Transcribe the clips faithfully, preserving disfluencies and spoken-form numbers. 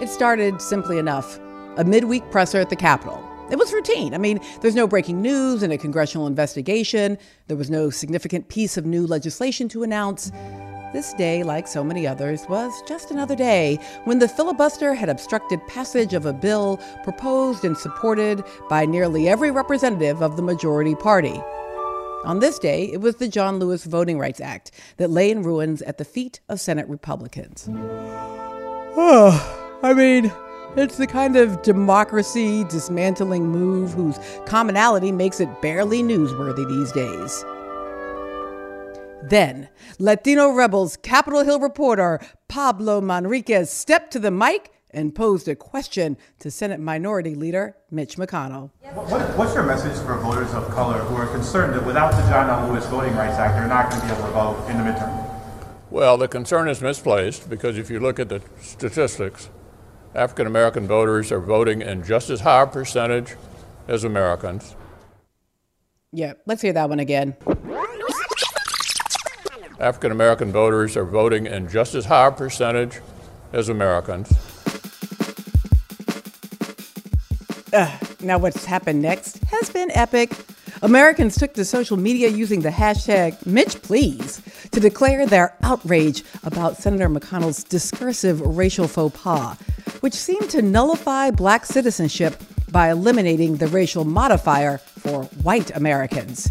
It started simply enough. A midweek presser at the Capitol. It was routine. I mean, there's no breaking news in a congressional investigation. There was no significant piece of new legislation to announce. This day, like so many others, was just another day when the filibuster had obstructed passage of a bill proposed and supported by nearly every representative of the majority party. On this day, it was the John Lewis Voting Rights Act that lay in ruins at the feet of Senate Republicans. Oh, I mean, it's the kind of democracy dismantling move whose commonality makes it barely newsworthy these days. Then, Latino Rebels Capitol Hill reporter Pablo Manriquez stepped to the mic and posed a question to Senate Minority Leader Mitch McConnell. What, what's your message for voters of color who are concerned that without the John L. Lewis Voting Rights Act, they're not going to be able to vote in the midterm? Well, the concern is misplaced because if you look at the statistics, African American voters are voting in just as high a percentage as Americans. Yeah, let's hear that one again. African American voters are voting in just as high a percentage as Americans. Uh, now what's happened next has been epic. Americans took to social media using the hashtag MitchPlease to declare their outrage about Senator McConnell's discursive racial faux pas, which seemed to nullify black citizenship by eliminating the racial modifier for white Americans.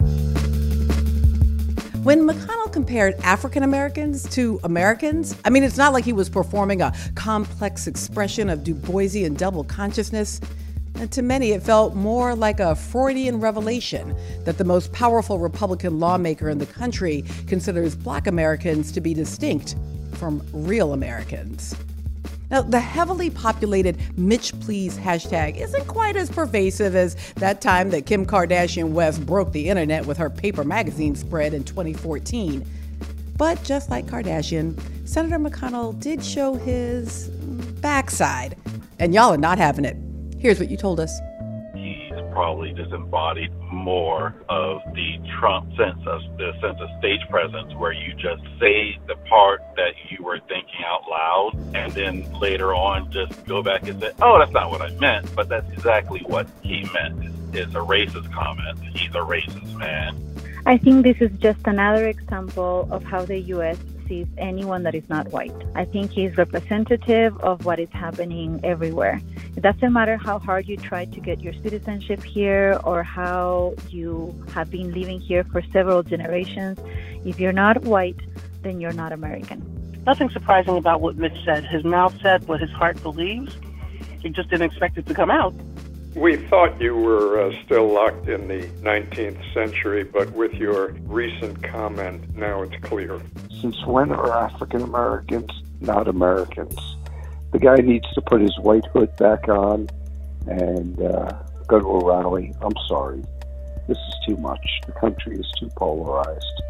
When McConnell compared African Americans to Americans, I mean, it's not like he was performing a complex expression of Du Boisian double consciousness. And to many, it felt more like a Freudian revelation that the most powerful Republican lawmaker in the country considers black Americans to be distinct from real Americans. Now, the heavily populated MitchPlease hashtag isn't quite as pervasive as that time that Kim Kardashian West broke the internet with her paper magazine spread in twenty fourteen. But just like Kardashian, Senator McConnell did show his backside. And y'all are not having it. Here's what you told us. He's probably just embodied more of the Trump sense of the sense of stage presence, where you just say the part that you were thinking out loud, and then later on just go back and say, "Oh, that's not what I meant," but that's exactly what he meant. It's a racist comment. He's a racist man. I think this is just another example of how the U S sees anyone that is not white. I think he's representative of what is happening everywhere. It doesn't matter how hard you try to get your citizenship here or how you have been living here for several generations. If you're not white, then you're not American. Nothing surprising about what Mitch said. His mouth said what his heart believes. He just didn't expect it to come out. We thought you were uh, still locked in the nineteenth century, but with your recent comment, now it's clear. Since when are African Americans not Americans? The guy needs to put his white hood back on and uh, go to a rally. I'm sorry. This is too much. The country is too polarized.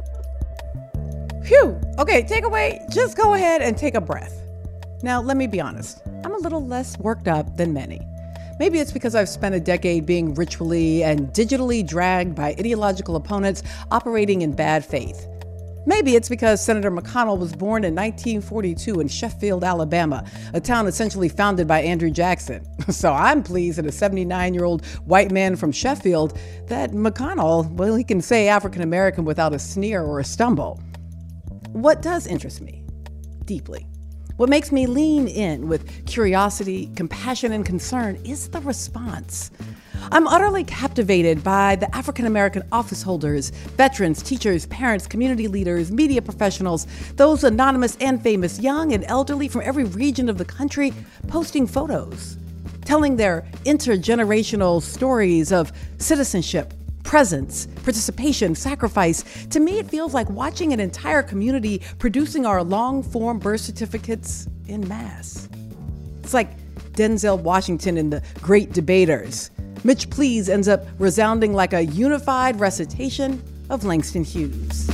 Phew. Okay, take away. Just go ahead and take a breath. Now, let me be honest. I'm a little less worked up than many. Maybe it's because I've spent a decade being ritually and digitally dragged by ideological opponents operating in bad faith. Maybe it's because Senator McConnell was born in nineteen forty-two in Sheffield, Alabama, a town essentially founded by Andrew Jackson. So I'm pleased that a seventy-nine-year-old white man from Sheffield, that McConnell, well, he can say African American without a sneer or a stumble. What does interest me deeply, what makes me lean in with curiosity, compassion, and concern is the response. I'm utterly captivated by the African American office holders, veterans, teachers, parents, community leaders, media professionals, those anonymous and famous, young and elderly from every region of the country, posting photos, telling their intergenerational stories of citizenship, presence, participation, sacrifice. To me, it feels like watching an entire community producing our long-form birth certificates en masse. It's like Denzel Washington in The Great Debaters. MitchPlease ends up resounding like a unified recitation of Langston Hughes.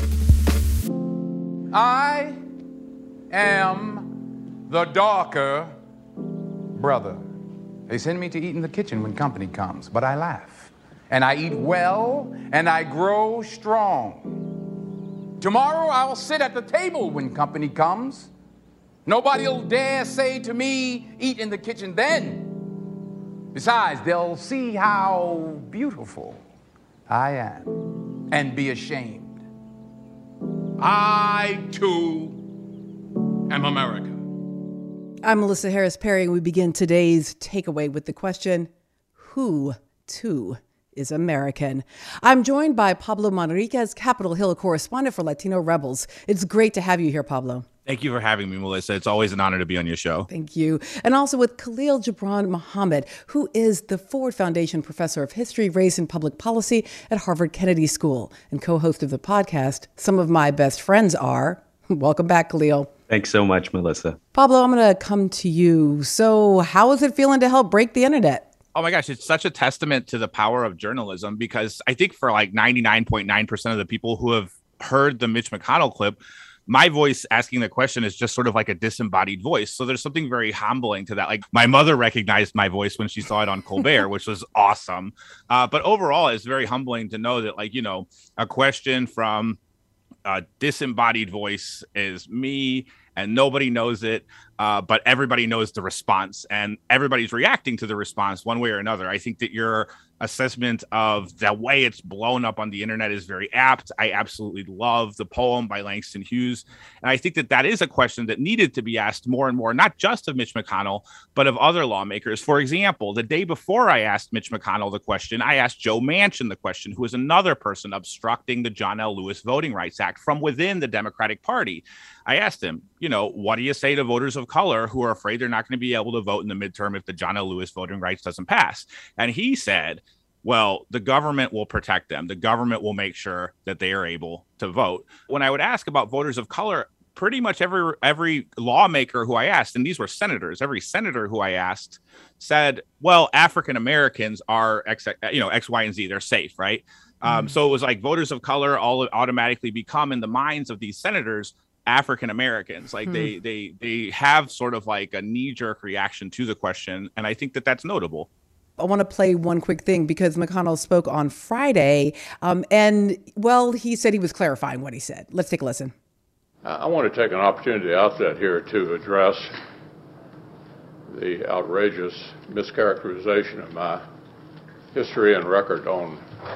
I am the darker brother. They send me to eat in the kitchen when company comes, but I laugh. And I eat well, and I grow strong. Tomorrow I will sit at the table when company comes, Nobody'll dare say to me, eat in the kitchen then. Besides, they'll see how beautiful I am and be ashamed. I, too, am America. I'm Melissa Harris Perry, and we begin today's takeaway with the question, who, too, is American? I'm joined by Pablo Manriquez, Capitol Hill correspondent for Latino Rebels. It's great to have you here, Pablo. Thank you for having me, Melissa. It's always an honor to be on your show. Thank you. And also with Khalil Gibran Muhammad, who is the Ford Foundation Professor of History, Race, and Public Policy at Harvard Kennedy School and co-host of the podcast, Some of My Best Friends Are. Welcome back, Khalil. Thanks so much, Melissa. Pablo, I'm going to come to you. So how is it feeling to help break the internet? Oh my gosh, it's such a testament to the power of journalism, because I think for like ninety-nine point nine percent of the people who have heard the Mitch McConnell clip, my voice asking the question is just sort of like a disembodied voice. So there's something very humbling to that. Like, my mother recognized my voice when she saw it on Colbert, which was awesome. Uh, but overall, it's very humbling to know that, like, you know, a question from a disembodied voice is me, and nobody knows it, uh, but everybody knows the response, and everybody's reacting to the response one way or another. I think that your assessment of the way it's blown up on the internet is very apt. I absolutely love the poem by Langston Hughes. And I think that that is a question that needed to be asked more and more, not just of Mitch McConnell, but of other lawmakers. For example, the day before I asked Mitch McConnell the question, I asked Joe Manchin the question, who is another person obstructing the John L. Lewis Voting Rights Act from within the Democratic Party. I asked him, you know, what do you say to voters of color who are afraid they're not going to be able to vote in the midterm if the John L. Lewis Voting Rights doesn't pass? And he said, well, the government will protect them. The government will make sure that they are able to vote. When I would ask about voters of color, pretty much every every lawmaker who I asked, and these were senators, every senator who I asked said, well, African Americans are X, you know, X, Y, and Z. They're safe, right? Mm-hmm. Um, so it was like voters of color all automatically become, in the minds of these senators, African Americans. Like hmm. they they they have sort of like a knee-jerk reaction to the question, and I think that that's notable. I want to play one quick thing, because McConnell spoke on Friday, um, and, well, he said he was clarifying what he said. Let's take a listen. I want to take an opportunity outset here to address the outrageous mischaracterization of my history and record on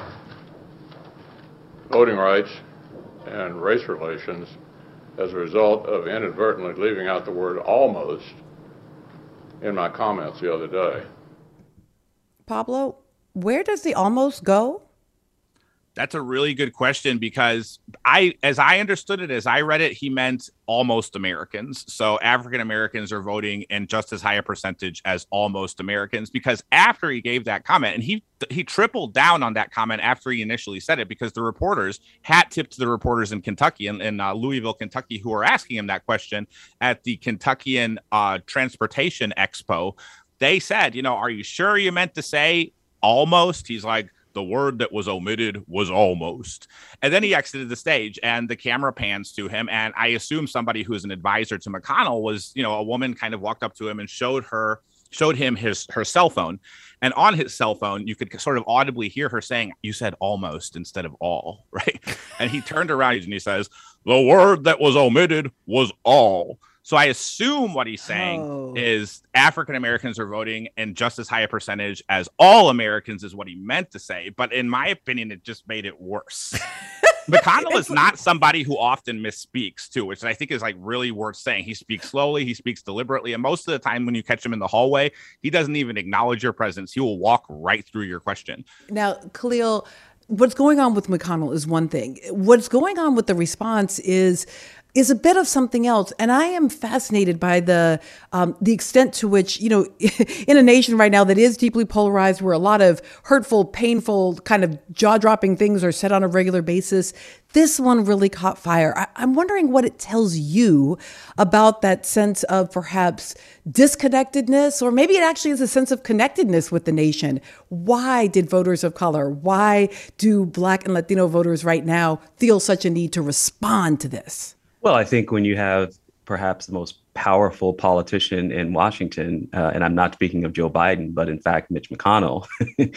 voting rights and race relations as a result of inadvertently leaving out the word almost in my comments the other day. Pablo, where does the almost go? That's a really good question, because I, as I understood it, as I read it, he meant almost Americans. So African Americans are voting in just as high a percentage as almost Americans, because after he gave that comment, and he he tripled down on that comment after he initially said it, because the reporters, hat tipped to the reporters in Kentucky, in, in uh, Louisville, Kentucky, who were asking him that question at the Kentuckian uh, Transportation Expo. They said, you know, are you sure you meant to say almost? He's like, the word that was omitted was almost. And then he exited the stage, and the camera pans to him. And I assume somebody who is an advisor to McConnell was, you know, a woman kind of walked up to him and showed her, showed him his, her cell phone. And on his cell phone, you could sort of audibly hear her saying, you said almost instead of all, right? And he turned around and he says, the word that was omitted was all. So I assume what he's saying oh. is African Americans are voting in just as high a percentage as all Americans is what he meant to say. But in my opinion, it just made it worse. McConnell is not somebody who often misspeaks, too, which I think is like really worth saying. He speaks slowly, he speaks deliberately, and most of the time when you catch him in the hallway, he doesn't even acknowledge your presence. He will walk right through your question. Now, Khalil, what's going on with McConnell is one thing. What's going on with the response is is a bit of something else. And I am fascinated by the um, the extent to which, you know, in a nation right now that is deeply polarized, where a lot of hurtful, painful, kind of jaw-dropping things are said on a regular basis, this one really caught fire. I- I'm wondering what it tells you about that sense of perhaps disconnectedness, or maybe it actually is a sense of connectedness with the nation. Why did voters of color, why do Black and Latino voters right now feel such a need to respond to this? Well, I think when you have perhaps the most powerful politician in Washington, uh, and I'm not speaking of Joe Biden, but in fact, Mitch McConnell,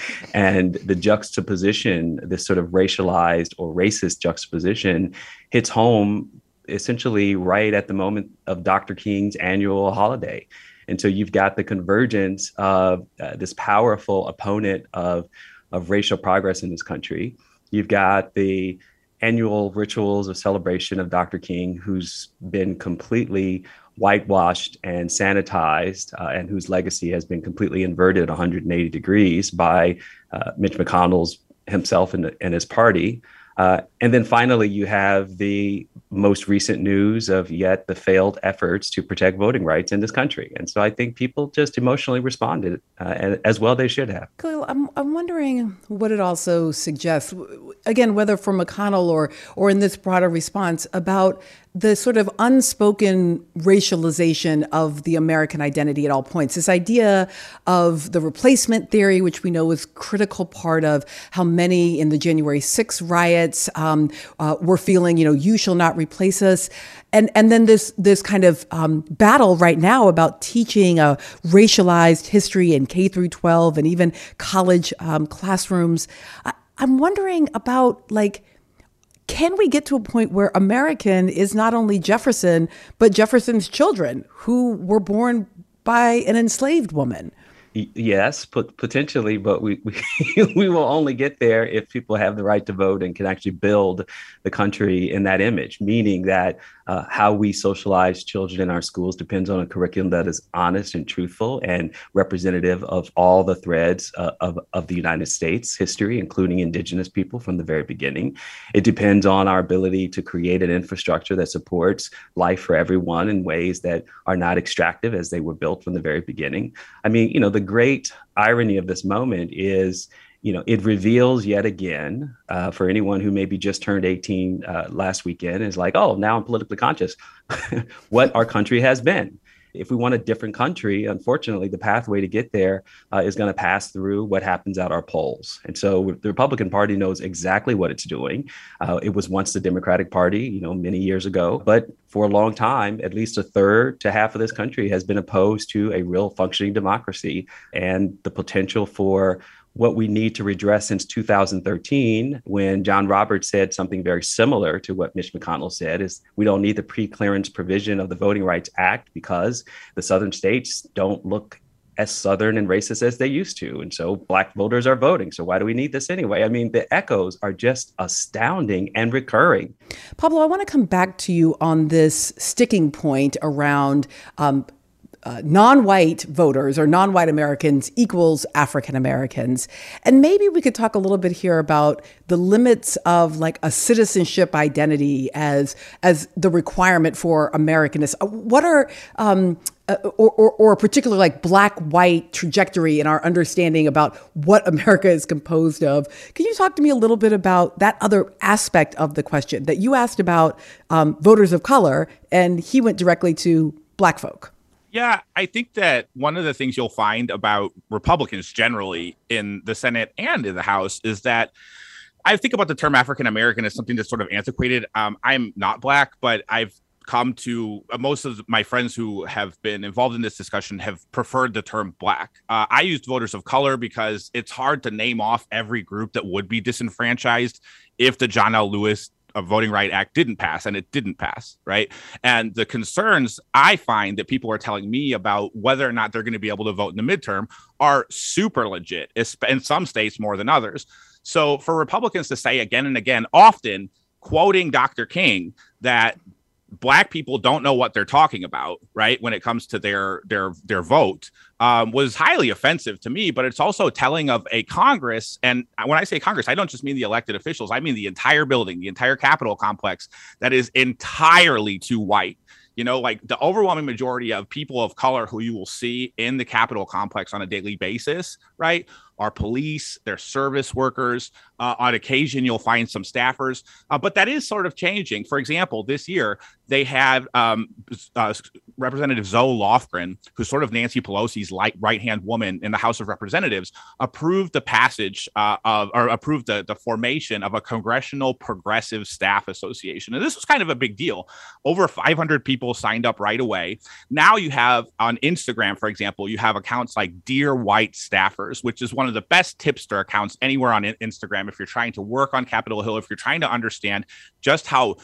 and the juxtaposition, this sort of racialized or racist juxtaposition hits home essentially right at the moment of Doctor King's annual holiday. And so you've got the convergence of uh, this powerful opponent of, of racial progress in this country. You've got the annual rituals of celebration of Doctor King, who's been completely whitewashed and sanitized, uh, and whose legacy has been completely inverted one hundred eighty degrees by uh, Mitch McConnell's himself and, and his party. Uh, and then finally, you have the most recent news of yet the failed efforts to protect voting rights in this country. And so I think people just emotionally responded, uh, as well they should have. Khalil, I'm, I'm wondering what it also suggests, again, whether for McConnell or, or in this broader response, about the sort of unspoken racialization of the American identity at all points. This idea of the replacement theory, which we know was a critical part of how many in the January sixth riots um, uh, were feeling, you know, you shall not replace us. And and then this this kind of um, battle right now about teaching a racialized history in K through twelve and even college um, classrooms. I, I'm wondering about, like, can we get to a point where American is not only Jefferson, but Jefferson's children who were born by an enslaved woman? Yes, pot- potentially, but we, we we will only get there if people have the right to vote and can actually build the country in that image, meaning that uh, how we socialize children in our schools depends on a curriculum that is honest and truthful and representative of all the threads uh, of, of the United States history, including indigenous people from the very beginning. It depends on our ability to create an infrastructure that supports life for everyone in ways that are not extractive as they were built from the very beginning. I mean, you know, the great irony of this moment is, you know, it reveals yet again uh, for anyone who maybe just turned eighteen uh, last weekend is like, oh, now I'm politically conscious, what our country has been. If we want a different country, unfortunately, the pathway to get there uh, is going to pass through what happens at our polls. And so the Republican Party knows exactly what it's doing. Uh, it was once the Democratic Party, you know, many years ago. But for a long time, at least a third to half of this country has been opposed to a real functioning democracy and the potential for what we need to redress since two thousand thirteen, when John Roberts said something very similar to what Mitch McConnell said, is we don't need the pre-clearance provision of the Voting Rights Act because the southern states don't look as southern and racist as they used to. And so Black voters are voting. So why do we need this anyway? I mean, the echoes are just astounding and recurring. Pablo, I want to come back to you on this sticking point around um, Uh, non-white voters or non-white Americans equals African Americans. And maybe we could talk a little bit here about the limits of like a citizenship identity as as the requirement for Americanness. What are, um, uh, or, or, or a particular like black-white trajectory in our understanding about what America is composed of? Can you talk to me a little bit about that other aspect of the question that you asked about um, voters of color, and he went directly to Black folk? Yeah, I think that one of the things you'll find about Republicans generally in the Senate and in the House is that I think about the term African American as something that's sort of antiquated. Um, I'm not Black, but I've come to uh, most of my friends who have been involved in this discussion have preferred the term Black. Uh, I used voters of color because it's hard to name off every group that would be disenfranchised if the John L. Lewis a Voting Rights Act didn't pass, and it didn't pass, right? And the concerns I find that people are telling me about whether or not they're going to be able to vote in the midterm are super legit, in some states more than others. So for Republicans to say again and again, often quoting Doctor King, that Black people don't know what they're talking about, right, when it comes to their their their vote, um, was highly offensive to me. But it's also telling of a Congress. And when I say Congress, I don't just mean the elected officials. I mean the entire building, the entire Capitol complex that is entirely too white. You know, like the overwhelming majority of people of color who you will see in the Capitol complex on a daily basis, right, are police, they're service workers. Uh, on occasion, you'll find some staffers, uh, but that is sort of changing. For example, this year, they had um, uh, Representative Zoe Lofgren, who's sort of Nancy Pelosi's light right-hand woman in the House of Representatives, approved the passage uh, of, or approved the, the formation of a Congressional Progressive Staff Association. And this was kind of a big deal. Over five hundred people signed up right away. Now you have on Instagram, for example, you have accounts like Dear White Staffers, which is one of the best tipster accounts anywhere on Instagram if you're trying to work on Capitol Hill, if you're trying to understand just how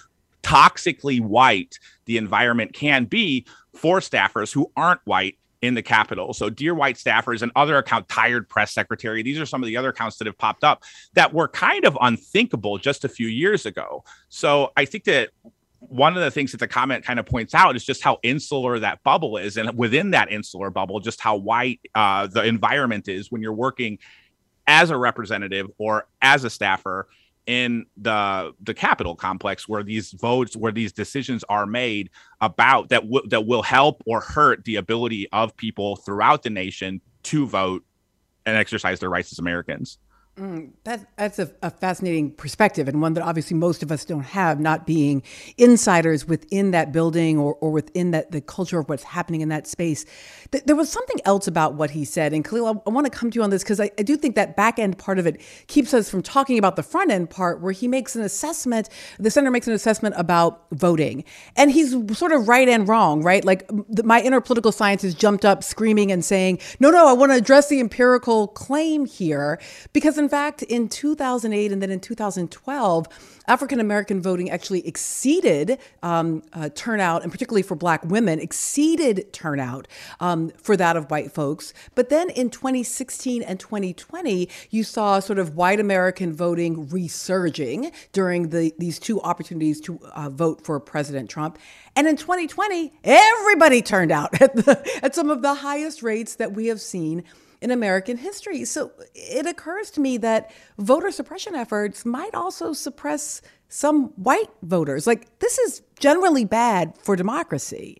toxically white the environment can be for staffers who aren't white in the Capitol. So dear white staffers and other account, tired press secretary, these are some of the other accounts that have popped up that were kind of unthinkable just a few years ago. So I think that one of the things that the comment kind of points out is just how insular that bubble is. And within that insular bubble, just how white uh, the environment is when you're working as a representative or as a staffer in the the Capitol complex, where these votes, where these decisions are made about that w- that will help or hurt the ability of people throughout the nation to vote and exercise their rights as Americans. Mm, that, that's a, a fascinating perspective, and one that obviously most of us don't have, not being insiders within that building or, or within that the culture of what's happening in that space. Th- there was something else about what he said, and Khalil, I, I want to come to you on this because I, I do think that back end part of it keeps us from talking about the front end part, where he makes an assessment, the senator makes an assessment about voting, and he's sort of right and wrong, right? Like the, my inner political scientist jumped up screaming and saying, no, no, I want to address the empirical claim here, because in fact, in two thousand eight and then in two thousand twelve, African-American voting actually exceeded um, uh, turnout, and particularly for Black women, exceeded turnout um, for that of white folks. But then in twenty sixteen and twenty twenty, you saw sort of white American voting resurging during the, these two opportunities to uh, vote for President Trump. And in twenty twenty, everybody turned out at, the, at some of the highest rates that we have seen in American history. So it occurs to me that voter suppression efforts might also suppress some white voters. Like, this is generally bad for democracy.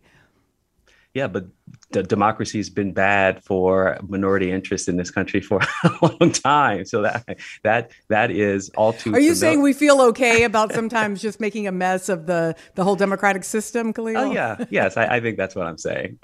Yeah, but the democracy has been bad for minority interests in this country for a long time. So that that that is all too. Are you familiar. saying we feel okay about sometimes just making a mess of the, the whole democratic system, Khalil? Oh yeah, yes, I, I think that's what I'm saying.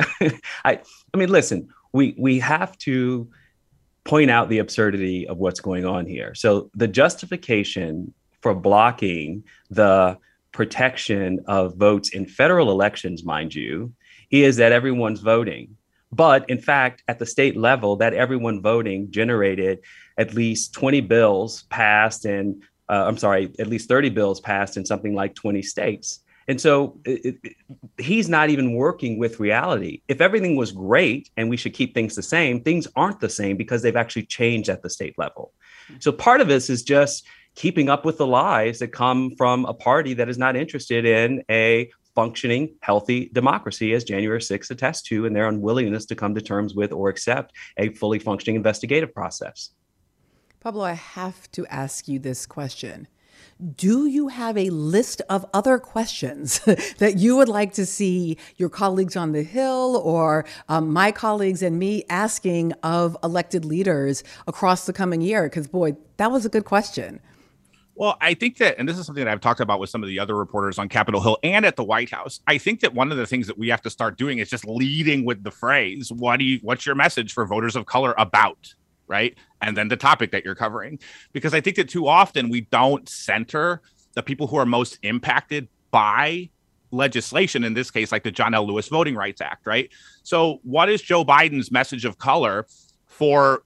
I I mean, listen, we we have to point out the absurdity of what's going on here. So the justification for blocking the protection of votes in federal elections, mind you, is that everyone's voting. But in fact, at the state level, that everyone voting generated at least twenty bills passed and uh, I'm sorry, at least thirty bills passed in something like twenty states. And so it, it, he's not even working with reality. If everything was great and we should keep things the same, things aren't the same because they've actually changed at the state level. So part of this is just keeping up with the lies that come from a party that is not interested in a functioning, healthy democracy, as January sixth attests to, and their unwillingness to come to terms with or accept a fully functioning investigative process. Pablo, I have to ask you this question. Do you have a list of other questions that you would like to see your colleagues on the Hill or um, my colleagues and me asking of elected leaders across the coming year? Because, boy, that was a good question. Well, I think that, and this is something that I've talked about with some of the other reporters on Capitol Hill and at the White House, I think that one of the things that we have to start doing is just leading with the phrase, what do you, what's your message for voters of color about? Right. And then the topic that you're covering, because I think that too often we don't center the people who are most impacted by legislation, in this case, like the John L. Lewis Voting Rights Act. Right. So what is Joe Biden's message of color for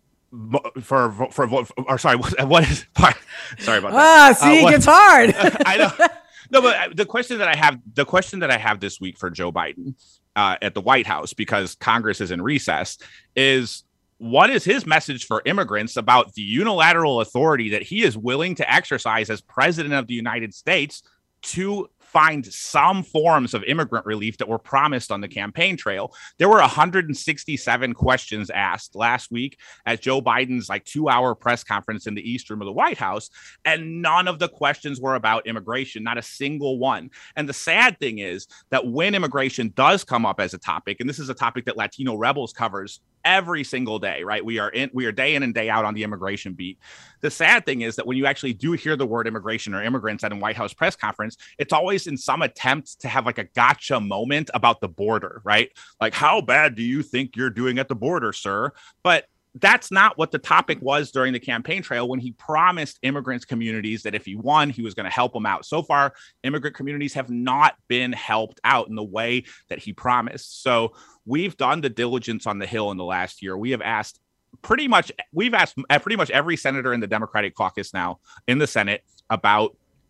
for for, for or sorry, what is sorry about that. Ah, see, uh, what, it gets hard. I know. No, but the question that I have, the question that I have this week for Joe Biden uh, at the White House, because Congress is in recess, is what is his message for immigrants about the unilateral authority that he is willing to exercise as president of the United States to find some forms of immigrant relief that were promised on the campaign trail? There were one hundred sixty-seven questions asked last week at Joe Biden's like two hour press conference in the East Room of the White House, and none of the questions were about immigration, not a single one. And the sad thing is that when immigration does come up as a topic, and this is a topic that Latino Rebels covers every single day, right? We are in, we are day in and day out on the immigration beat. The sad thing is that when you actually do hear the word immigration or immigrants at a White House press conference, it's always in some attempt to have like a gotcha moment about the border, right? Like, how bad do you think you're doing at the border, sir? But that's not what the topic was during the campaign trail when he promised immigrants communities that if he won, he was going to help them out. So far, immigrant communities have not been helped out in the way that he promised. So we've done the diligence on the Hill in the last year. We have asked pretty much, we've asked pretty much every senator in the Democratic caucus now in the Senate about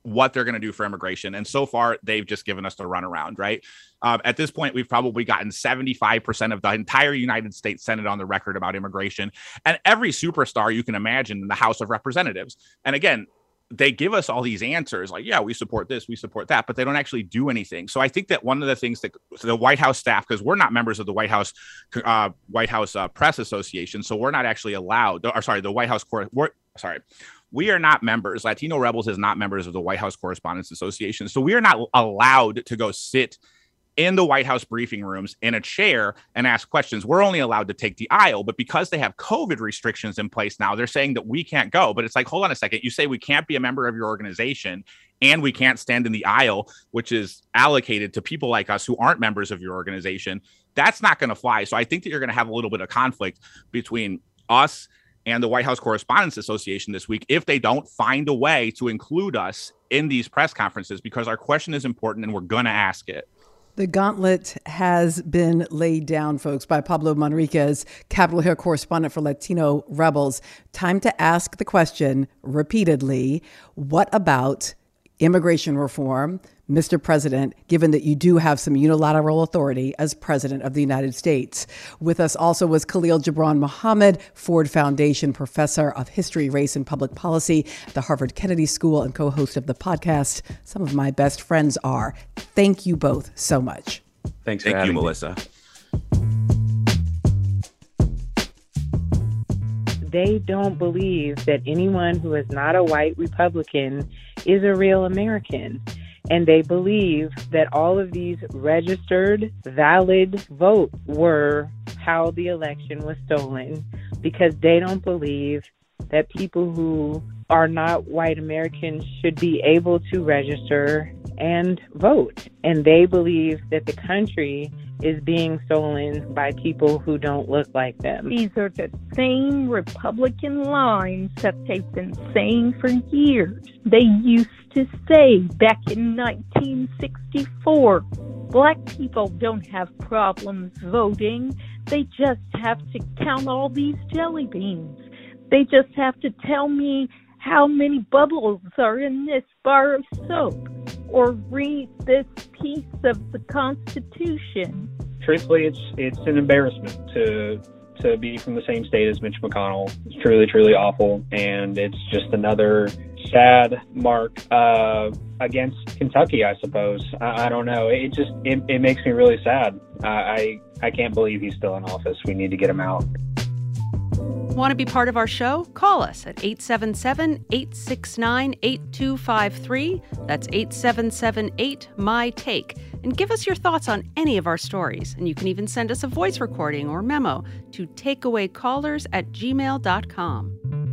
what they're going to do for immigration. And so far, they've just given us the runaround, right? Um, at this point, we've probably gotten seventy-five percent of the entire United States Senate on the record about immigration, and every superstar you can imagine in the House of Representatives. And again, they give us all these answers like, yeah, we support this, we support that, but they don't actually do anything. So I think that one of the things that the White House staff, because we're not members of the White House uh, White House uh, Press Association, so we're not actually allowed, or sorry, the White House, we're, sorry, we are not members. Latino Rebels is not members of the White House Correspondents Association. So we are not allowed to go sit in the White House briefing rooms in a chair and ask questions. We're only allowed to take the aisle, but because they have COVID restrictions in place now, they're saying that we can't go. But it's like, hold on a second. You say we can't be a member of your organization and we can't stand in the aisle, which is allocated to people like us who aren't members of your organization. That's not going to fly. So I think that you're going to have a little bit of conflict between us and the White House Correspondents Association this week if they don't find a way to include us in these press conferences, because our question is important and we're going to ask it. The gauntlet has been laid down, folks, by Pablo Manriquez, Capitol Hill correspondent for Latino Rebels. Time to ask the question repeatedly, what about immigration reform, Mister President, given that you do have some unilateral authority as President of the United States? With us also was Khalil Gibran Muhammad, Ford Foundation Professor of History, Race, and Public Policy at the Harvard Kennedy School and co-host of the podcast Some of My Best Friends Are. Thank you both so much. Thanks for Thank having you, me. Melissa. They don't believe that anyone who is not a white Republican is a real American. And they believe that all of these registered, valid votes were how the election was stolen, because they don't believe that people who are not white Americans should be able to register and vote. And they believe that the country is being stolen by people who don't look like them. These are the same Republican lines that they've been saying for years. They used to say back in nineteen sixty-four, black people don't have problems voting. They just have to count all these jelly beans. They just have to tell me how many bubbles are in this bar of soap, or read this piece of the Constitution. Truthfully, it's it's an embarrassment to to be from the same state as Mitch McConnell. It's truly, truly awful, and it's just another sad mark uh, against Kentucky, I suppose. I, I don't know. It just it, it makes me really sad. I, I I can't believe he's still in office. We need to get him out. Want to be part of our show? Call us at eight seven seven, eight six nine, eight two five three. That's eight seven seven eight, M Y Take. And give us your thoughts on any of our stories. And you can even send us a voice recording or memo to takeawaycallers at gmail dot com.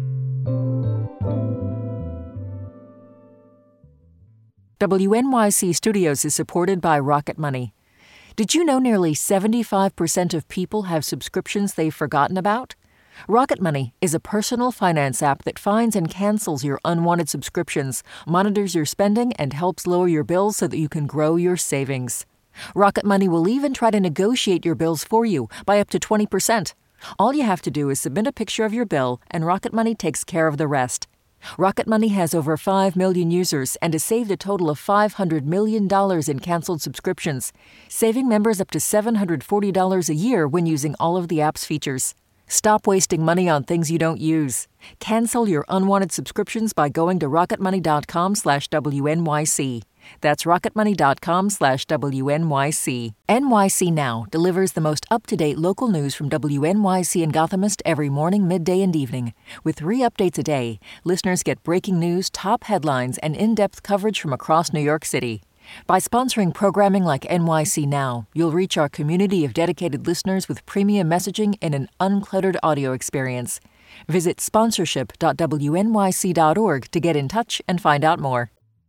W N Y C Studios is supported by Rocket Money. Did you know nearly seventy-five percent of people have subscriptions they've forgotten about? Rocket Money is a personal finance app that finds and cancels your unwanted subscriptions, monitors your spending, and helps lower your bills so that you can grow your savings. Rocket Money will even try to negotiate your bills for you by up to twenty percent. All you have to do is submit a picture of your bill, and Rocket Money takes care of the rest. Rocket Money has over five million users and has saved a total of five hundred million dollars in canceled subscriptions, saving members up to seven hundred forty dollars a year when using all of the app's features. Stop wasting money on things you don't use. Cancel your unwanted subscriptions by going to rocketmoney.com slash WNYC. That's rocketmoney.com slash WNYC. N Y C Now delivers the most up-to-date local news from W N Y C and Gothamist every morning, midday, and evening. With three updates a day, listeners get breaking news, top headlines, and in-depth coverage from across New York City. By sponsoring programming like N Y C Now, you'll reach our community of dedicated listeners with premium messaging and an uncluttered audio experience. Visit sponsorship dot W N Y C dot org to get in touch and find out more.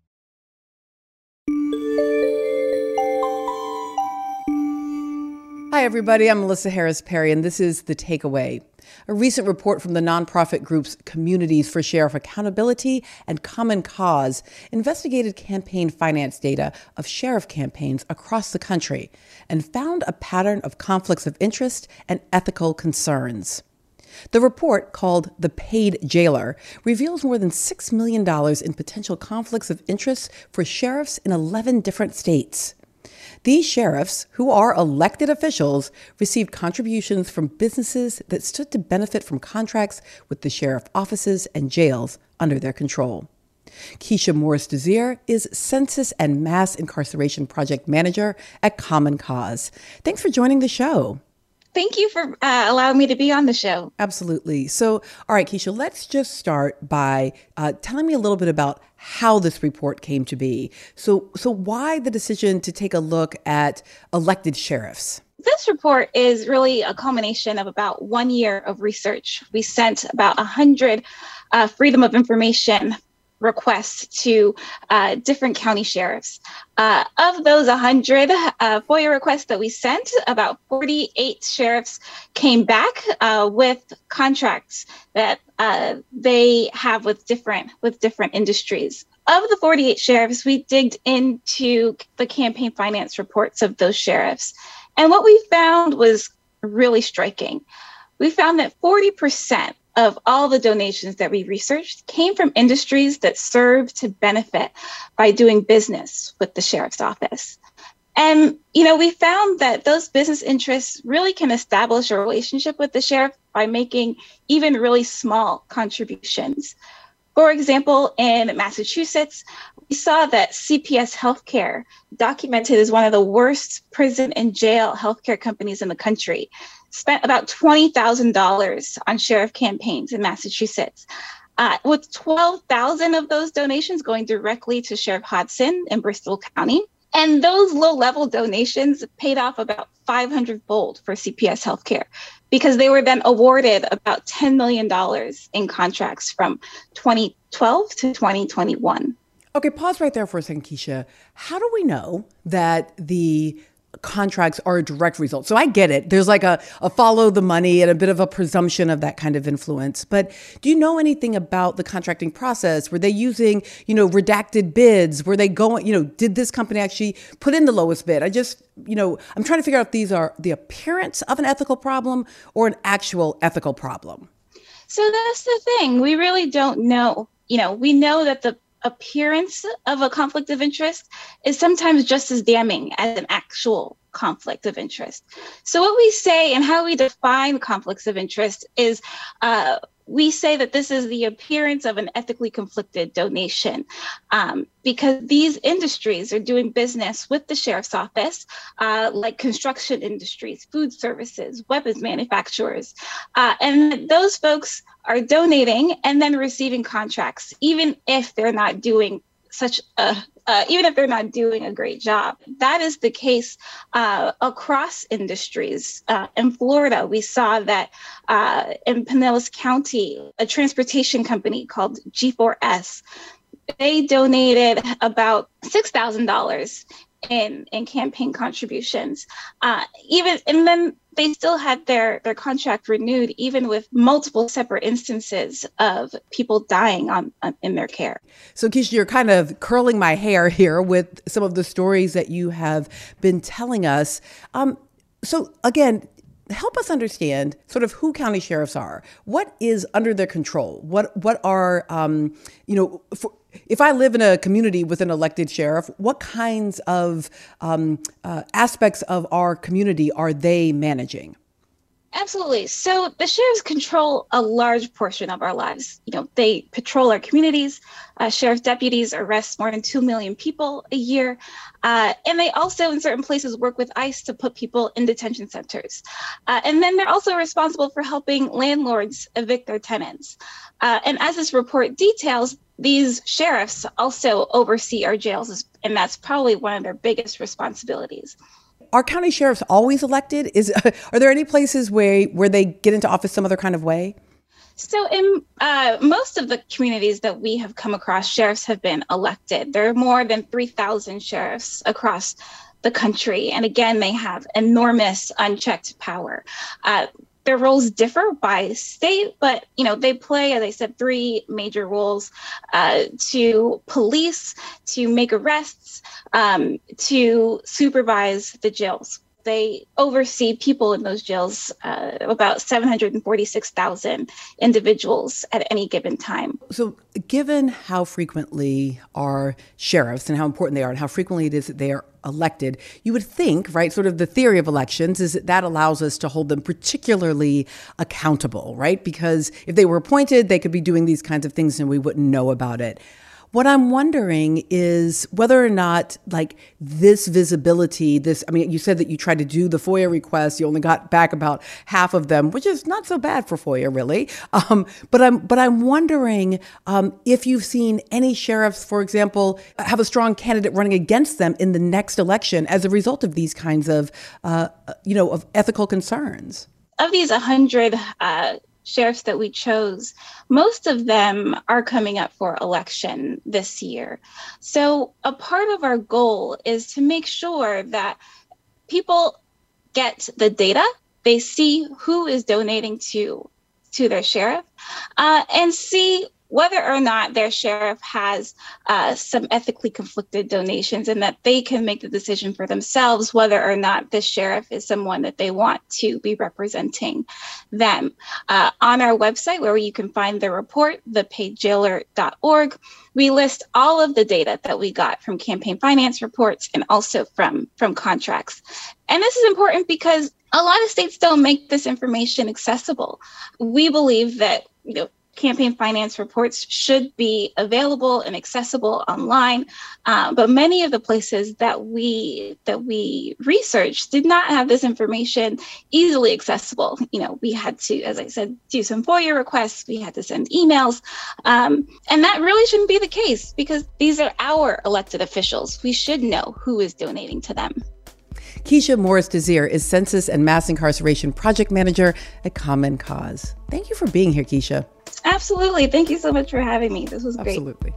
Hi, everybody. I'm Melissa Harris Perry, and this is The Takeaway. A recent report from the nonprofit groups Communities for Sheriff Accountability and Common Cause investigated campaign finance data of sheriff campaigns across the country and found a pattern of conflicts of interest and ethical concerns. The report, called The Paid Jailer, reveals more than six million dollars in potential conflicts of interest for sheriffs in eleven different states. These sheriffs, who are elected officials, received contributions from businesses that stood to benefit from contracts with the sheriff offices and jails under their control. Keisha Morris-Desir is Census and Mass Incarceration Project Manager at Common Cause. Thanks for joining the show. Thank you for uh, allowing me to be on the show. Absolutely. So, all right, Keisha, let's just start by uh, telling me a little bit about how this report came to be. So, so why the decision to take a look at elected sheriffs? This report is really a culmination of about one year of research. We sent about one hundred uh, Freedom of Information requests to uh, different county sheriffs. Uh, of those one hundred uh, FOIA requests that we sent, about forty-eight sheriffs came back uh, with contracts that uh, they have with different with different industries. Of the forty-eight sheriffs, we digged into the campaign finance reports of those sheriffs. And what we found was really striking. We found that forty percent of all the donations that we researched came from industries that serve to benefit by doing business with the sheriff's office. And, you know, we found that those business interests really can establish a relationship with the sheriff by making even really small contributions. For example, in Massachusetts, we saw that C P S Healthcare, documented as one of the worst prison and jail healthcare companies in the country, spent about twenty thousand dollars on sheriff campaigns in Massachusetts, uh, with twelve thousand of those donations going directly to Sheriff Hodson in Bristol County. And those low-level donations paid off about five hundred fold for C P S Healthcare, because they were then awarded about ten million dollars in contracts from twenty twelve to twenty twenty-one. Okay, pause right there for a second, Keisha. How do we know that the contracts are a direct result? So I get it. There's like a, a follow the money and a bit of a presumption of that kind of influence. But do you know anything about the contracting process? Were they using, you know, redacted bids? Were they going, you know, did this company actually put in the lowest bid? I just, you know, I'm trying to figure out if these are the appearance of an ethical problem or an actual ethical problem. So that's the thing. We really don't know. You know, we know that the appearance of a conflict of interest is sometimes just as damning as an actual conflict of interest. So what we say and how we define conflicts of interest is uh, we say that this is the appearance of an ethically conflicted donation, um, because these industries are doing business with the sheriff's office, uh, like construction industries, food services, weapons manufacturers, uh, and those folks are donating and then receiving contracts, even if they're not doing such a, uh, even if they're not doing a great job. That is the case uh, across industries. Uh, in Florida, we saw that uh, in Pinellas County, a transportation company called G four S, they donated about six thousand dollars in, in campaign contributions. Uh, even and then they still had their, their contract renewed, even with multiple separate instances of people dying on, on in their care. So Keisha, you're kind of curling my hair here with some of the stories that you have been telling us. Um, so again, help us understand sort of who county sheriffs are. What is under their control? What what are, um, you know, for, if I live in a community with an elected sheriff, what kinds of um, uh, aspects of our community are they managing? Absolutely. So the sheriffs control a large portion of our lives. You know, they patrol our communities. Uh, sheriff deputies arrest more than two million people a year. Uh, and they also, in certain places, work with ICE to put people in detention centers. Uh, and then they're also responsible for helping landlords evict their tenants. Uh, and as this report details, these sheriffs also oversee our jails, and that's probably one of their biggest responsibilities. Are county sheriffs always elected? Is are there any places where where they get into office some other kind of way? So in uh, most of the communities that we have come across, sheriffs have been elected. There are more than three thousand sheriffs across the country. And again, they have enormous unchecked power. Uh, Their roles differ by state, but you know they play, as I said, three major roles: uh, to police, to make arrests, um, to supervise the jails. They oversee people in those jails, uh, about seven hundred forty-six thousand individuals at any given time. So given how frequently our sheriffs and how important they are and how frequently it is that they are elected, you would think, right, sort of the theory of elections is that that allows us to hold them particularly accountable, right? Because if they were appointed, they could be doing these kinds of things and we wouldn't know about it. What I'm wondering is whether or not, like, this visibility, this, I mean, you said that you tried to do the FOIA requests, you only got back about half of them, which is not so bad for FOIA, really. Um, but I'm but I'm wondering um, if you've seen any sheriffs, for example, have a strong candidate running against them in the next election as a result of these kinds of, uh, you know, of ethical concerns. Of these one hundred uh, sheriffs that we chose, most of them are coming up for election this year. So a part of our goal is to make sure that people get the data, they see who is donating to, to their sheriff, uh, and see whether or not their sheriff has uh, some ethically conflicted donations, and that they can make the decision for themselves whether or not this sheriff is someone that they want to be representing them. Uh, on our website, where you can find the report, the paid jailer dot org, we list all of the data that we got from campaign finance reports and also from, from contracts. And this is important because a lot of states don't make this information accessible. We believe that, you know, campaign finance reports should be available and accessible online, uh, but many of the places that we that we researched did not have this information easily accessible. You know, we had to, as I said, do some FOIA requests. We had to send emails, um, and that really shouldn't be the case because these are our elected officials. We should know who is donating to them. Keisha Morris-Desir is Census and Mass Incarceration Project Manager at Common Cause. Thank you for being here, Keisha. Absolutely. Thank you so much for having me. This was great. Absolutely.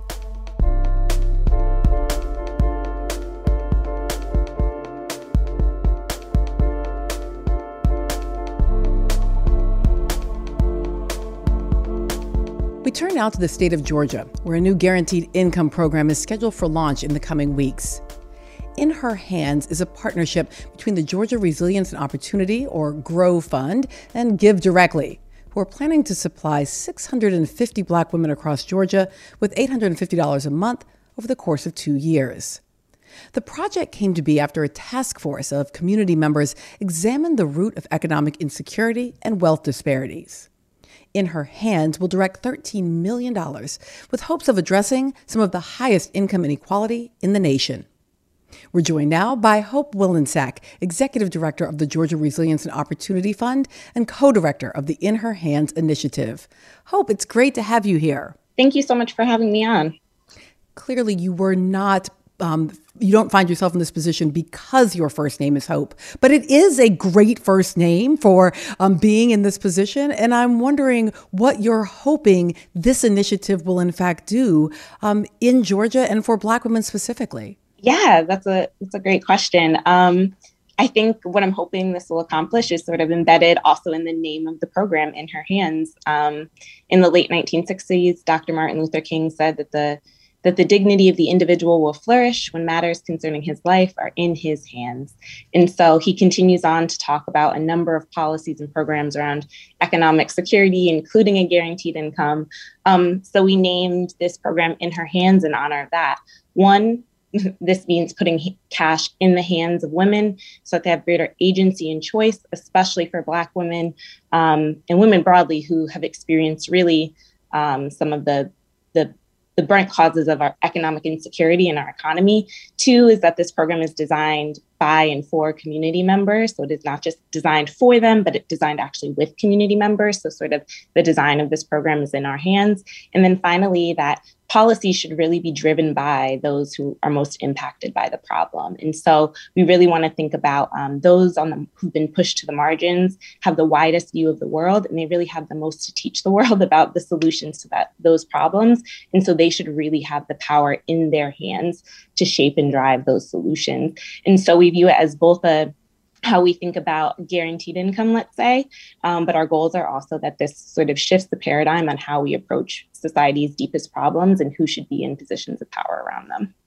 We turn now to the state of Georgia, where a new guaranteed income program is scheduled for launch in the coming weeks. In Her Hands is a partnership between the Georgia Resilience and Opportunity, or GROW Fund, and Give Directly, who are planning to supply six hundred fifty Black women across Georgia with eight hundred fifty dollars a month over the course of two years. The project came to be after a task force of community members examined the root of economic insecurity and wealth disparities. In Her Hands will direct thirteen million dollars with hopes of addressing some of the highest income inequality in the nation. We're joined now by Hope Willensack, Executive Director of the Georgia Resilience and Opportunity Fund and co-director of the In Her Hands initiative. Hope, it's great to have you here. Thank you so much for having me on. Clearly, you were not, um, you don't find yourself in this position because your first name is Hope, but it is a great first name for um, being in this position. And I'm wondering what you're hoping this initiative will in fact do um, in Georgia and for Black women specifically. Yeah, that's a that's a great question. Um, I think what I'm hoping this will accomplish is sort of embedded also in the name of the program, In Her Hands. Um, in the late nineteen sixties, Doctor Martin Luther King said that the that the dignity of the individual will flourish when matters concerning his life are in his hands. And so he continues on to talk about a number of policies and programs around economic security, including a guaranteed income. Um, so we named this program In Her Hands in honor of that. One, this means putting cash in the hands of women so that they have greater agency and choice, especially for Black women um, and women broadly who have experienced really um, some of the, the the burnt causes of our economic insecurity in our economy. Two is that this program is designed by and for community members. So it is not just designed for them, but it's designed actually with community members. So sort of the design of this program is in our hands. And then finally, that policy should really be driven by those who are most impacted by the problem. And so we really want to think about um, those on the, who've been pushed to the margins, have the widest view of the world, and they really have the most to teach the world about the solutions to that those problems. And so they should really have the power in their hands to shape and drive those solutions. And so we view it as both a how we think about guaranteed income, let's say, um, but our goals are also that this sort of shifts the paradigm on how we approach society's deepest problems and who should be in positions of power around them.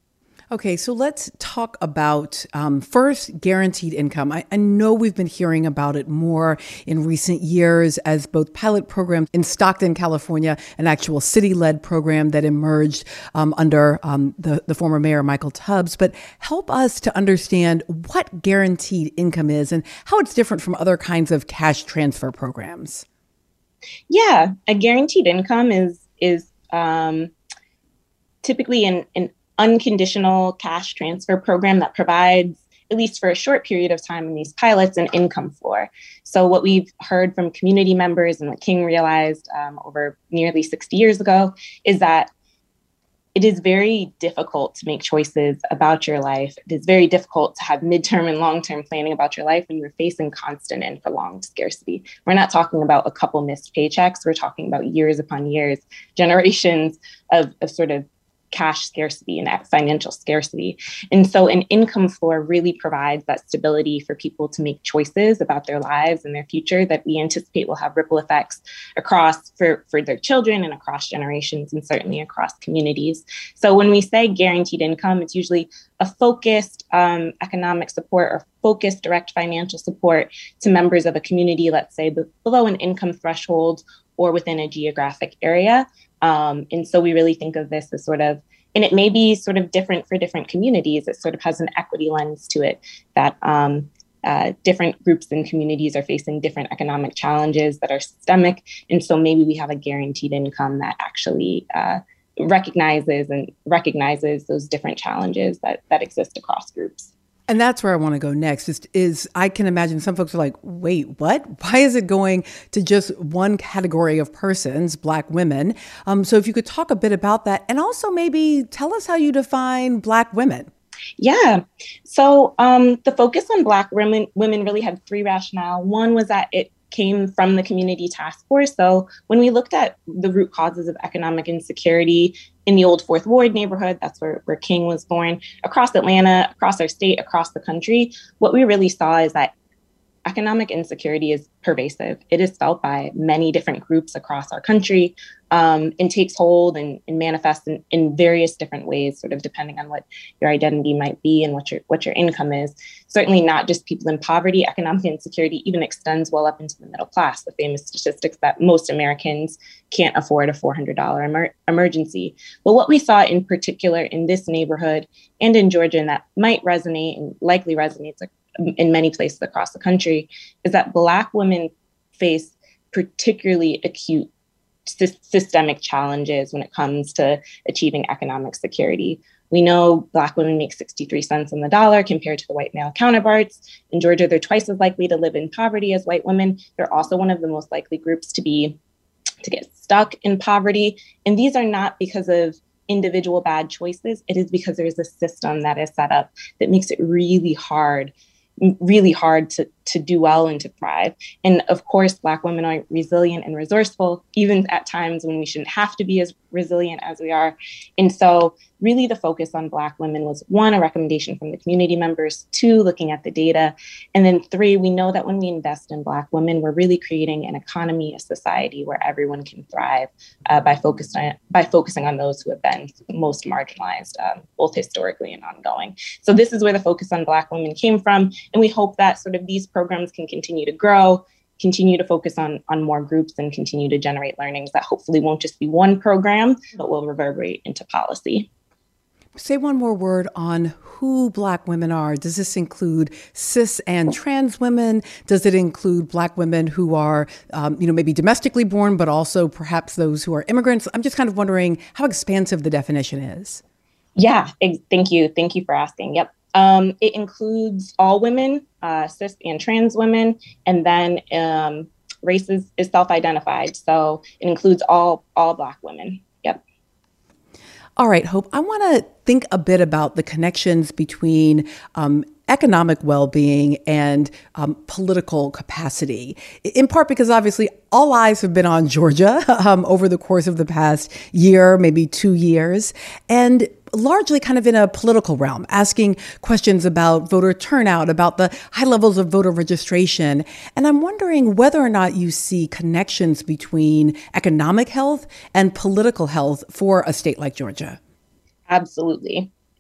Okay, so let's talk about um, first guaranteed income. I, I know we've been hearing about it more in recent years as both pilot programs in Stockton, California, an actual city-led program that emerged um, under um, the, the former mayor, Michael Tubbs. But help us to understand what guaranteed income is and how it's different from other kinds of cash transfer programs. Yeah, a guaranteed income is is um, typically an, an unconditional cash transfer program that provides, at least for a short period of time in these pilots, an income floor. So what we've heard from community members and what King realized um, over nearly sixty years ago is that it is very difficult to make choices about your life. It is very difficult to have midterm and long-term planning about your life when you're facing constant and prolonged scarcity. We're not talking about a couple missed paychecks. We're talking about years upon years, generations of, of sort of cash scarcity and financial scarcity. And so an income floor really provides that stability for people to make choices about their lives and their future that we anticipate will have ripple effects across for, for their children and across generations and certainly across communities. So when we say guaranteed income, it's usually a focused um, economic support or focused direct financial support to members of a community, let's say b- below an income threshold or within a geographic area. Um, and so we really think of this as sort of, and it may be sort of different for different communities. It sort of has an equity lens to it that um, uh, different groups and communities are facing different economic challenges that are systemic. And so maybe we have a guaranteed income that actually uh, recognizes and recognizes those different challenges that, that exist across groups. And that's where I want to go next is, is I can imagine some folks are like, wait, what? Why is it going to just one category of persons, Black women? Um, so if you could talk a bit about that and also maybe tell us how you define Black women. Yeah. So um, the focus on Black women, women really had three rationale. One was that it came from the community task force. So when we looked at the root causes of economic insecurity in the old Fourth Ward neighborhood, that's where, where King was born, across Atlanta, across our state, across the country, what we really saw is that economic insecurity is pervasive. It is felt by many different groups across our country um, and takes hold and, and manifests in, in various different ways, sort of depending on what your identity might be and what your what your income is. Certainly not just people in poverty. Economic insecurity even extends well up into the middle class, the famous statistics that most Americans can't afford a four hundred dollars emer- emergency. Well, what we saw in particular in this neighborhood and in Georgia, and that might resonate and likely resonates in many places across the country, is that Black women face particularly acute sy- systemic challenges when it comes to achieving economic security. We know Black women make sixty-three cents on the dollar compared to the white male counterparts. In Georgia, they're twice as likely to live in poverty as white women. They're also one of the most likely groups to be to get stuck in poverty. And these are not because of individual bad choices. It is because there's a system that is set up that makes it really hard really hard to, to do well and to thrive. And of course, Black women are resilient and resourceful, even at times when we shouldn't have to be as resilient as we are. And so really the focus on Black women was one, a recommendation from the community members, two, looking at the data. And then three, we know that when we invest in Black women, we're really creating an economy, a society where everyone can thrive uh, by, focusing, by focusing on those who have been most marginalized, um, both historically and ongoing. So this is where the focus on Black women came from. And we hope that sort of these programs can continue to grow, continue to focus on, on more groups and continue to generate learnings that hopefully won't just be one program, but will reverberate into policy. Say one more word on who Black women are. Does this include cis and trans women? Does it include Black women who are, um, you know, maybe domestically born, but also perhaps those who are immigrants? I'm just kind of wondering how expansive the definition is. Yeah, ex- thank you. Thank you for asking. Yep. Um, it includes all women, uh, cis and trans women, and then um, race is, is self-identified. So it includes all all Black women. Yep. All right, Hope, I want to think a bit about the connections between um, economic well-being and um, political capacity, in part because obviously all eyes have been on Georgia um, over the course of the past year, maybe two years, and largely kind of in a political realm, asking questions about voter turnout, about the high levels of voter registration. And I'm wondering whether or not you see connections between economic health and political health for a state like Georgia. Absolutely.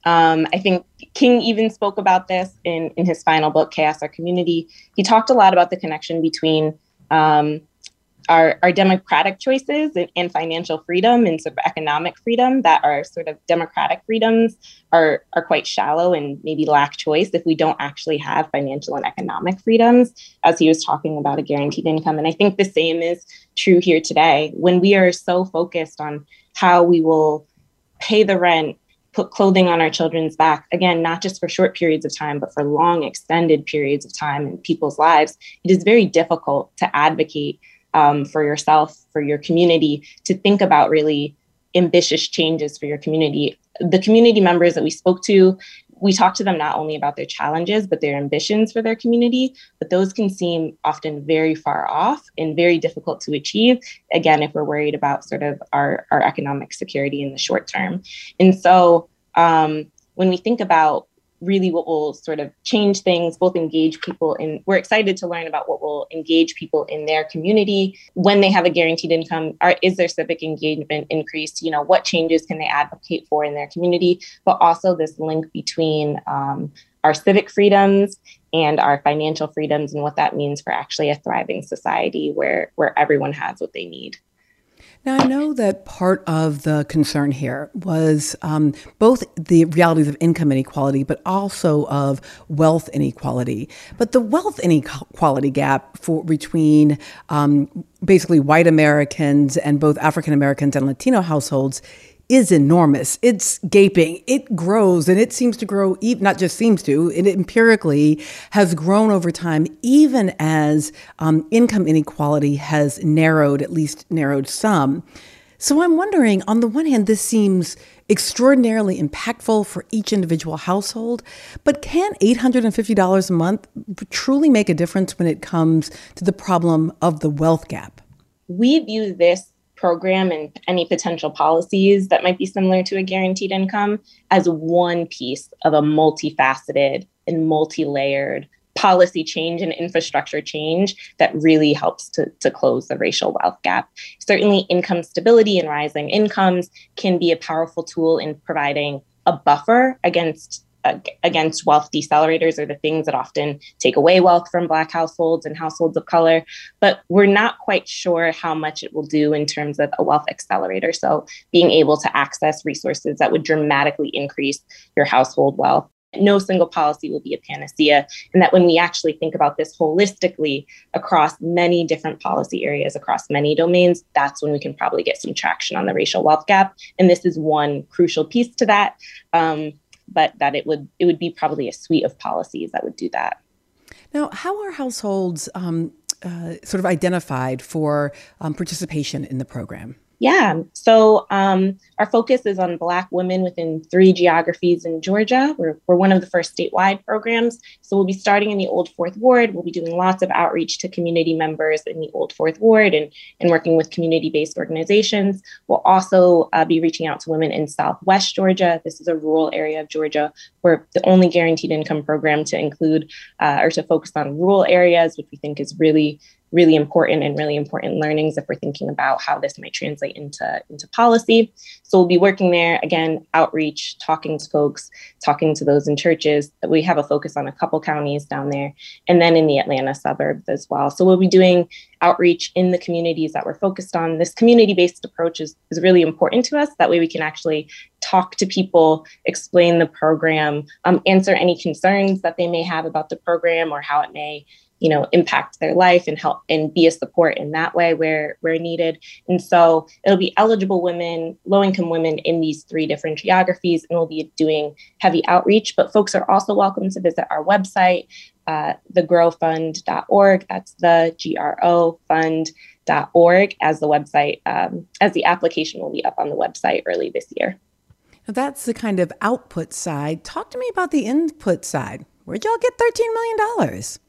Um, I think King even spoke about this in, in his final book, Chaos, Our Community. He talked a lot about the connection between um, our, our democratic choices and, and financial freedom and sort of economic freedom, that our sort of democratic freedoms are, are quite shallow and maybe lack choice if we don't actually have financial and economic freedoms, as he was talking about a guaranteed income. And I think the same is true here today. When we are so focused on how we will pay the rent, put clothing on our children's back, again, not just for short periods of time, but for long extended periods of time in people's lives, it is very difficult to advocate um, for yourself, for your community, to think about really ambitious changes for your community. The community members that we spoke to, we talked to them not only about their challenges, but their ambitions for their community, but those can seem often very far off and very difficult to achieve, again, if we're worried about sort of our, our economic security in the short term. And so um, when we think about really what will sort of change things, both engage people in, we're excited to learn about what will engage people in their community when they have a guaranteed income. Are, is their civic engagement increased? You know, what changes can they advocate for in their community? But also this link between um, our civic freedoms and our financial freedoms and what that means for actually a thriving society where, where everyone has what they need. Now, I know that part of the concern here was um, both the realities of income inequality, but also of wealth inequality. But the wealth inequality gap for between um, basically white Americans and both African Americans and Latino households is enormous. It's gaping. It grows, and it seems to grow, not just seems to, it empirically has grown over time, even as um, income inequality has narrowed, at least narrowed some. So I'm wondering, on the one hand, this seems extraordinarily impactful for each individual household, but can eight hundred fifty dollars a month truly make a difference when it comes to the problem of the wealth gap? We view this program and any potential policies that might be similar to a guaranteed income as one piece of a multifaceted and multi-layered policy change and infrastructure change that really helps to, to close the racial wealth gap. Certainly, income stability and rising incomes can be a powerful tool in providing a buffer against against wealth decelerators, or the things that often take away wealth from Black households and households of color. But we're not quite sure how much it will do in terms of a wealth accelerator. So being able to access resources that would dramatically increase your household wealth. No single policy will be a panacea. And that when we actually think about this holistically across many different policy areas, across many domains, that's when we can probably get some traction on the racial wealth gap. And this is one crucial piece to that. Um, but that it would it would be probably a suite of policies that would do that. Now, how are households um, uh, sort of identified for um, participation in the program? Yeah, so um, our focus is on Black women within three geographies in Georgia. We're, we're one of the first statewide programs. So we'll be starting in the Old Fourth Ward. We'll be doing lots of outreach to community members in the Old Fourth Ward and, and working with community-based organizations. We'll also uh, be reaching out to women in Southwest Georgia. This is a rural area of Georgia. We're the only guaranteed income program to include uh, or to focus on rural areas, which we think is really really important and really important learnings if we're thinking about how this might translate into, into policy. So we'll be working there, again, outreach, talking to folks, talking to those in churches. We have a focus on a couple counties down there, and then in the Atlanta suburbs as well. So we'll be doing outreach in the communities that we're focused on. This community-based approach is, is really important to us. That way we can actually talk to people, explain the program, um, answer any concerns that they may have about the program or how it may you know, impact their life and help and be a support in that way where, where needed. And so it'll be eligible women, low-income women in these three different geographies, and we'll be doing heavy outreach, but folks are also welcome to visit our website, uh, the grow fund dot org. That's the G R O fund dot org as the website, um, as the application will be up on the website early this year. Now that's the kind of output side. Talk to me about the input side. Where'd y'all get thirteen million dollars?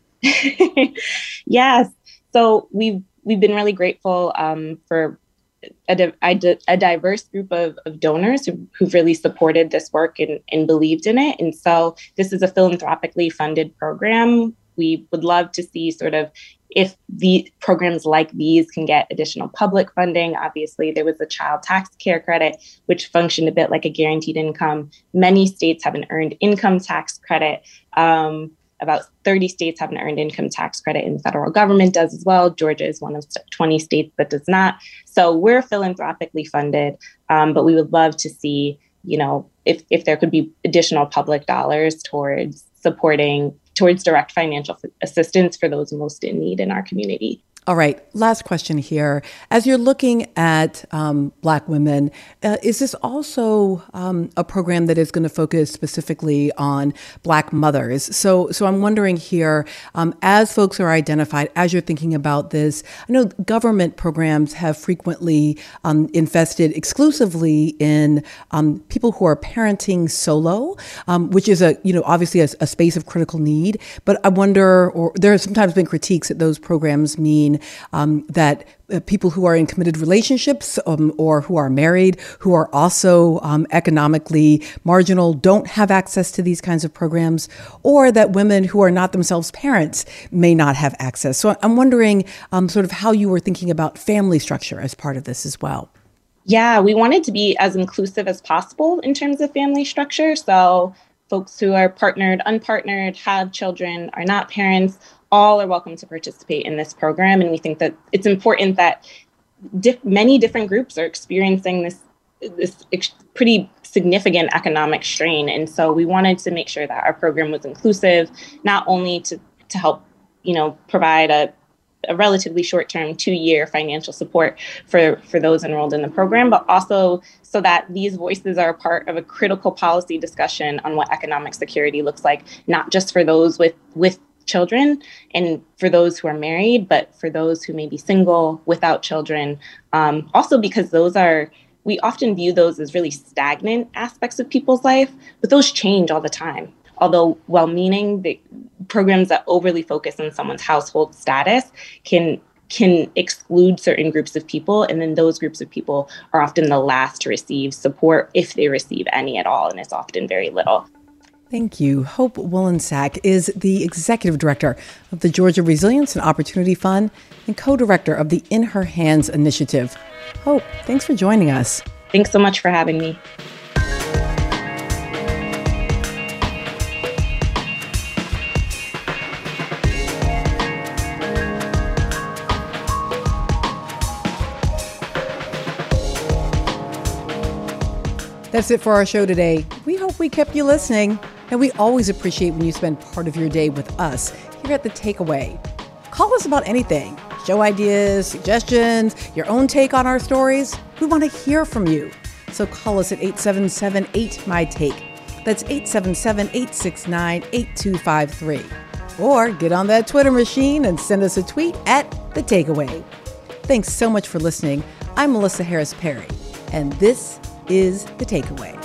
Yes. So we've we've been really grateful um, for a, a, a diverse group of, of donors who, who've really supported this work and, and believed in it. And so this is a philanthropically funded program. We would love to see sort of if the programs like these can get additional public funding. Obviously, there was a child tax care credit, which functioned a bit like a guaranteed income. Many states have an earned income tax credit. Um, about thirty states have an earned income tax credit, and the federal government does as well. Georgia is one of twenty states that does not. So we're philanthropically funded, um, but we would love to see, you know, if, if there could be additional public dollars towards supporting, towards direct financial assistance for those most in need in our community. All right, last question here. As you're looking at um, Black women, uh, is this also um, a program that is going to focus specifically on Black mothers? So, so I'm wondering here, um, as folks are identified, as you're thinking about this, I know government programs have frequently um, invested exclusively in um, people who are parenting solo, um, which is a, you know, obviously a, a space of critical need. But I wonder, or there have sometimes been critiques that those programs mean Um, that uh, people who are in committed relationships um, or who are married, who are also um, economically marginal, don't have access to these kinds of programs, or that women who are not themselves parents may not have access. So I'm wondering um, sort of how you were thinking about family structure as part of this as well. Yeah, we wanted to be as inclusive as possible in terms of family structure. So folks who are partnered, unpartnered, have children, are not parents, all are welcome to participate in this program. And we think that it's important that diff- many different groups are experiencing this, this ex- pretty significant economic strain. And so we wanted to make sure that our program was inclusive, not only to, to help, you know, provide a, a relatively short-term two-year financial support for, for those enrolled in the program, but also so that these voices are a part of a critical policy discussion on what economic security looks like, not just for those with, with children and for those who are married, but for those who may be single without children. Um, also because those are, we often view those as really stagnant aspects of people's life, but those change all the time. Although well-meaning, the programs that overly focus on someone's household status can can exclude certain groups of people, and then those groups of people are often the last to receive support, if they receive any at all, and it's often very little. Thank you. Hope Wolensack is the Executive Director of the Georgia Resilience and Opportunity Fund and co-director of the In Her Hands initiative. Hope, thanks for joining us. Thanks so much for having me. That's it for our show today. We hope we kept you listening, and we always appreciate when you spend part of your day with us here at The Takeaway. Call us about anything, show ideas, suggestions, your own take on our stories. We want to hear from you. So call us at eight seven seven, eight, M Y, TAKE. That's eight seven seven, eight six nine, eight two five three. Or get on that Twitter machine and send us a tweet at The Takeaway. Thanks so much for listening. I'm Melissa Harris Perry, and this is The Takeaway.